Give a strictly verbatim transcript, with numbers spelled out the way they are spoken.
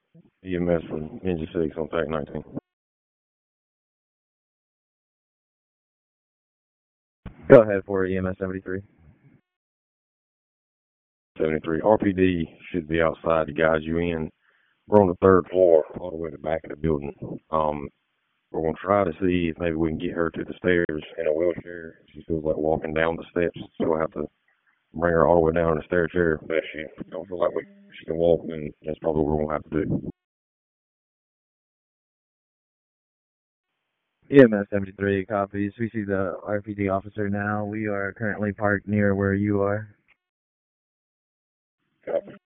E M S for Ninja six on T A C nineteen. Go ahead for E M S seventy-three. seventy-three. R P D should be outside to guide you in. We're on the third floor, all the way to the back of the building. Um, we're going to try to see if maybe we can get her to the stairs in a wheelchair. She feels like walking down the steps, so we'll have to bring her all the way down in a stair chair. But if she don't feel like we, she can walk, then that's probably what we're going to have to do. E M S seventy-three copies. We see the R P D officer now. We are currently parked near where you are. Copy.